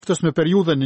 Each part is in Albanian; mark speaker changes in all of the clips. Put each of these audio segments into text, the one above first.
Speaker 1: në periudhën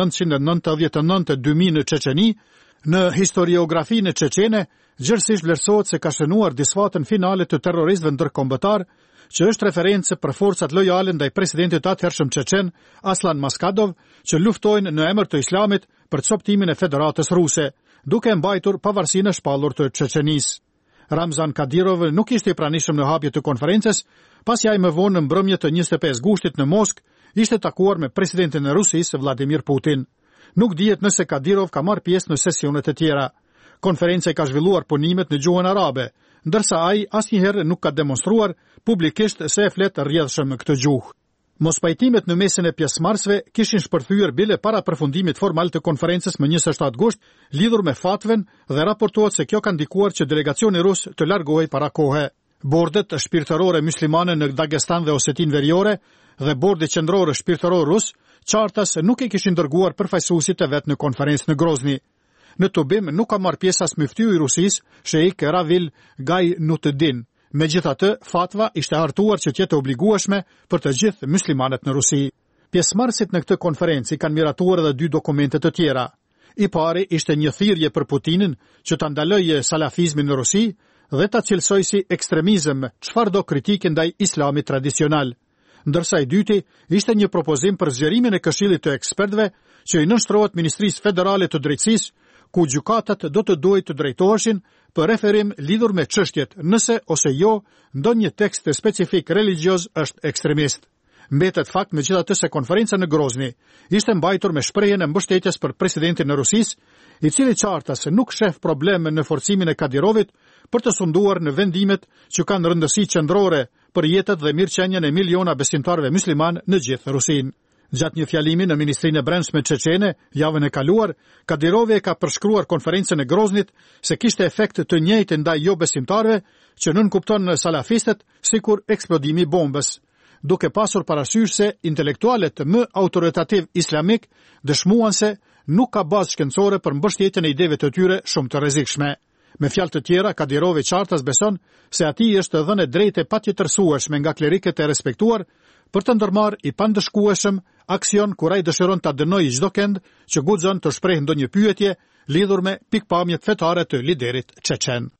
Speaker 1: 1999-2000 në Çeçeni, në historiografinë çeçene, gjithsesi vlerësohet se ka shënuar disfatën finale të terroristëve ndërkombëtar, që është referencë për forcat lojale ndaj presidentit atëhershëm çeçen Aslan Maskadov, që luftojnë në emër të Islamit për coptimin e Federatës Ruse, duke mbajtur pavarësinë e shpallur të Çeçenisë. Ramzan Kadyrov nuk ishte i pranishëm në hapje të konferencës, pasi ai më vonë në mbrëmje të 25 gushtit në Moskë ishte takuar me presidentin e Rusisë Vladimir Putin. Nuk dihet nëse Kadyrov ka marrë pjesë në sesionet e tjera. Konferenca ka zhvilluar punimet në gjuhën arabe, ndërsa ai asnjëherë nuk ka demonstruar publikisht se e flet rrjedhshëm këtë gjuhë. Mospajtimet në mesin e pjesëmarrësve kishin shpërthyer bile para përfundimit formal të konferencës më 27 gusht, lidhur me fatven dhe raportohet se kjo ka ndikuar që delegacioni rus të largohej para kohe. Bordet shpirtërore muslimane në Dagestan dhe Osetin Veriore dhe bordi qendror shpirtëror rus qartas nuk i kishin dërguar përfaqësuesit e vet në konferencë në Grozni. Në Tubim nuk ka marrë pjesë as myftyu i Rusisë, Sheikh Ravil Gajnutuddin. Megjithatë, fatva ishte hartuar që të jetë obligueshme për të gjithë muslimanët në Rusi. Pjesëmarrësit në këtë konferencë kanë miratuar edhe 2 dokumente të tjera. I pari ishte një thirrje për Putinin që ta ndalojë salafizmin në Rusi dhe ta cilësoj si ekstremizëm çfarëdo kritike ndaj islamit tradicional. Ndërsa i dyti ishte një propozim për zgjerimin e këshillit të ekspertëve që i nënshtrohet Ministrisë Federale të Drejtësisë, ku gjykatat do të duhet të drejtoheshin për referim lidhur me çështjet nëse ose jo ndonjë tekst specifik religjioz është ekstremist. Mbetet fakt megjithatë se konferenca në Grozni ishte mbajtur me shprehjen e mbështetjes për presidentin e Rusisë, i cili qartas nuk sheh probleme në forcimin e Kadyrovit për të sunduar në vendimet që kanë rëndësi qendrore për jetët dhe mirëqenien e miliona besimtarëve musliman në gjithë Rusinë. Gjatë një fjalimi në Ministrinë e Brendshme çeçene javën e kaluar, Kadyrovi e ka përshkruar konferencën e Groznit se kishte efekt të njëjtë ndaj jo besimtarëve që nënkupton salafistët sikur eksplodimi i bombës, duke pasur parasysh se intelektualët më autoritativ islamik dëshmuan se nuk ka bazë shkencore për mbështetjen e ideve të tyre shumë të rrezikshme. Me fjalë të tjera, Kadyrovi qartas beson se atij është dhënë drejtë patjetërsueshme nga klerikët e respektuar për të ndërmarrë i pandëshkueshëm aksion kur ai dëshiron ta dënojë çdo kënd që guxon të shprehë ndonjë pyetje lidhur me pikpamjet fetare të liderit çeçen.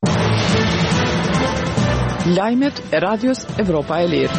Speaker 2: Lajmet e Radios Evropa e Lirë.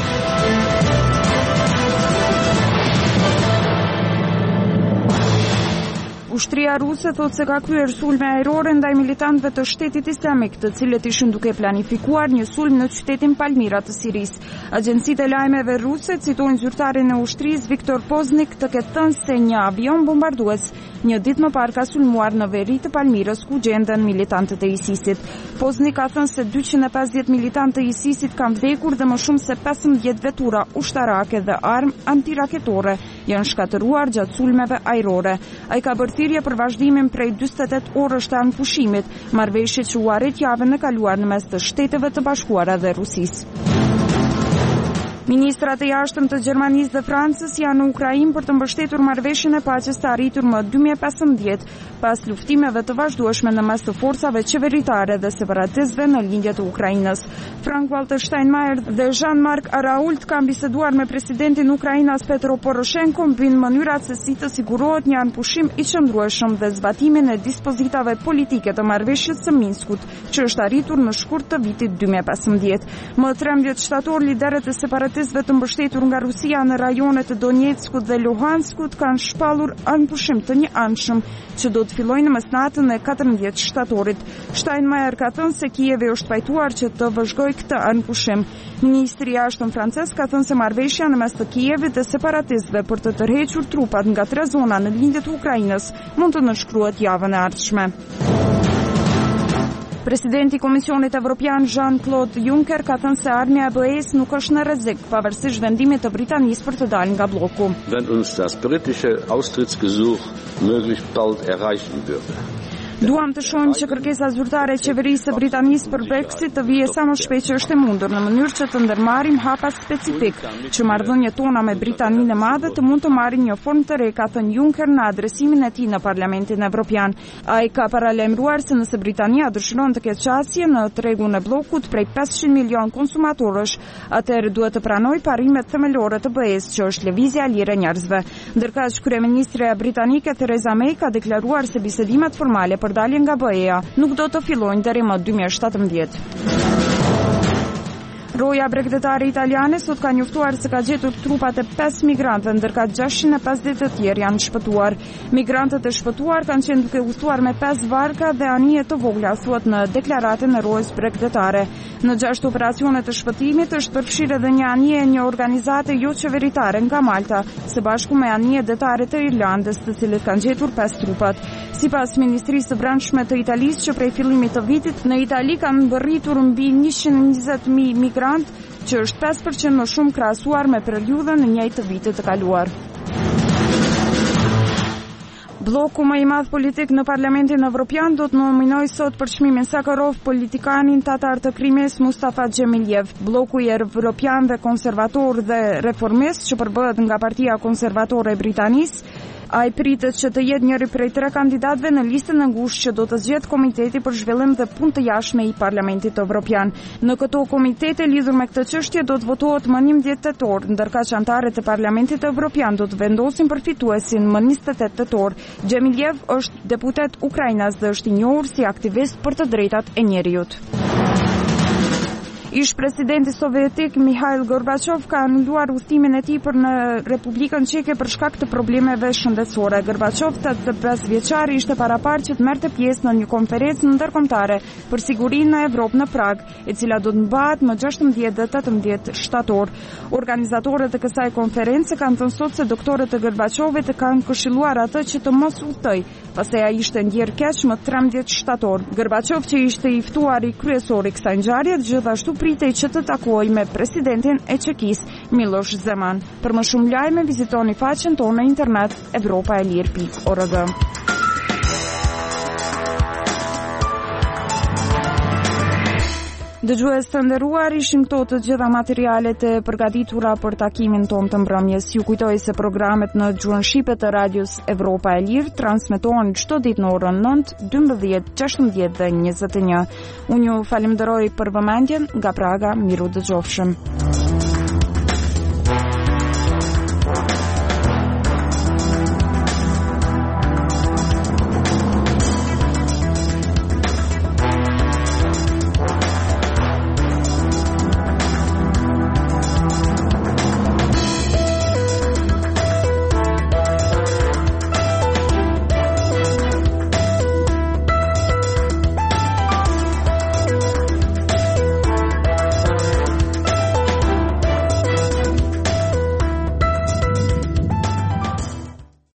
Speaker 3: Ushtria ruse thot se ka kryer sulme ajrore ndaj militantëve të Shtetit Islamik, të cilët ishin duke planifikuar një sulm në qytetin Palmira të Sirisë. Agjencitë e lajmeve ruse citojnë zyrtarin e ushtrisë Viktor Poznik të ketë thënë se një avion bombardues një ditë më parë ka sulmuar në veri të Palmirës ku gjenden militantët e ISIS-it. Poznik ka thënë se 250 militantë të ISIS-it kanë vdekur dhe më shumë se 15 vetura ushtarake dhe armë antiraketore janë shkatëruar gjatë sulmeve ajrore. Ai ka bërë thirrje për vazhdimin prej 48 orësh të anëpushimit, marrëveshje që u arrit javën e kaluar në mes të Shteteve të Bashkuara dhe Rusisë. Ministrat e jashtëm të Gjermanisë dhe Francës janë në Ukrainë për të mbështetur marrëveshjen e paqes të arritur më 2015 pas luftimeve të vazhdueshme në mes të forcave qeveritare dhe separatistëve në lindje të Ukrainës. Frank-Walter Steinmeier dhe Jean-Marc Arault kanë biseduar me presidentin e Ukrainës Petro Poroshenko mbi mënyrat se si të sigurohet një anëpushim i qëndrueshëm dhe zbatimin e dispozitave politike të marrëveshjes së Minskut, që është arritur në shkurt të vitit 2015. Më 13 shtator liderët e separatistëve të mbështetur nga Rusia në rajonet të Donetskut dhe Luhanskut kanë shpallur anëpushim të njëanshëm që do të fillojnë në mesnatën e 14 shtatorit. Steinmeier ka thënë se Kijevi është pajtuar që të vëzhgojë këtë anëpushim. Ministri i jashtëm francez ka thënë se marrëveshja në mes të Kijevit dhe separatistëve për të tërhequr trupat nga 3 zona në lindje të Ukrainës mund të nënshkruhet javën e ardhshme. Presidenti i Komisionit Evropian Jean-Claude Juncker ka thënë se armja e BE-s nuk është në rrezik, pavarësisht vendimit të Britanisë për të dalë nga bloku.
Speaker 4: Wenn uns das britische Austrittsgesuch möglichst bald erreichen würde.
Speaker 3: Duam të shohim që kërkesa zyrtare e qeverisë së Britanisë për Brexit të vijë sa më shpejt që është e mundur, në mënyrë që të ndërmarrim hapa specifik që marrëdhëniet tona me Britaninë e Madhe të mund të marrin një formë të re, ka thënë Juncker në adresimin e tij në Parlamentin Evropian. Ai ka paralajmëruar se nëse Britania dëshiron të ketë qasje në tregun e bllokut prej 500 milion konsumatorësh, atëherë duhet të pranojë parimet themelore të BE-s, që është lëvizja e lirë e njerëzve. Ndërkaq kryeministre britanike Theresa May ka deklaruar se bisedimet formale për daljen nga BE-ja nuk do të fillojnë deri më 2017. Roja bregdetare italiane sot ka njoftuar se ka gjetur trupat e 5 migrantëve, ndërka 650 të tjerë janë shpëtuar. Migrantët e shpëtuar kanë qenë duke udhëtuar me 5 varka dhe anije të vogla, thuhet në deklaratën e rojës bregdetare. Në 6 operacione të shpëtimit është përfshirë edhe një anije e një organizate jo qeveritare nga Malta, së bashku me anije detare të Irlandës, të cilët kanë gjetur 5 trupat. Sipas Ministrisë së Brendshme të Italisë, që prej fillimit të vitit në Itali kanë mbërritur mbi 120.000 migrantë, që është 5% më shumë krahasuar me periudhën e njëjtë të vitit të kaluar. Bloku më i madh politik në Parlamentin Evropian do të nominojë sot për çmimin Sakharov politikanin tatar të Krimes Mustafa Xhemiljev. Bloku i Evropianëve konservator dhe reformist, që përbëhet nga Partia Konservatore e Britanisë, ai pritet që të jetë njëri prej 3 kandidatëve në listën e ngushtë që do të zgjedhë Komiteti për Zhvillim dhe Punë të Jashtme i Parlamentit Evropian. Në këto komitete lidhur me këtë çështje do të votohet më 11 tetor, ndërkaq anëtarët e Parlamentit Evropian do të vendosin për fituesin më 28 tetor. Xhemiljev është deputet ukrainas dhe është i njohur si aktivist për të drejtat e njerëzit. Ish presidenti sovjetik Mikhail Gorbachev ka anuluar udhëtimin e tij për në Republikën Çeke për shkak të problemeve shëndetësore. Gorbachev, 85 vjeçar, ishte paraparë që të merrte pjesë në një konferencë ndërkombëtare për sigurinë në Evropë në Prag, e cila do të mbahet më 16 dhe 18 shtator. Organizatorët e kësaj konference kanë thënë sot se doktorët e Gorbachevit kanë këshilluar atë që të mos udhtoj, pasi ai ishte ndjerë keq më 13 shtator. Gorbachev, që ishte i ftuari kryesor i kësaj ngjarje, gjithashtu pritej që të takojë me presidentin e Çekisë Miloš Zeman. Për më shumë lajme vizitoni faqen tonë në internet europaelir.org. Dëgjues të nderuar, ishin këto të gjitha materialet e përgatitura për takimin tonë të mbrëmjes. Ju kujtoj se programet në gjuhën shqipe të radios Evropa e Lirë transmetohen çdo ditë në orën 9, 12, 16 dhe 21. Unë ju falenderoj për vëmendjen, nga Praga, miru dëgjofshëm.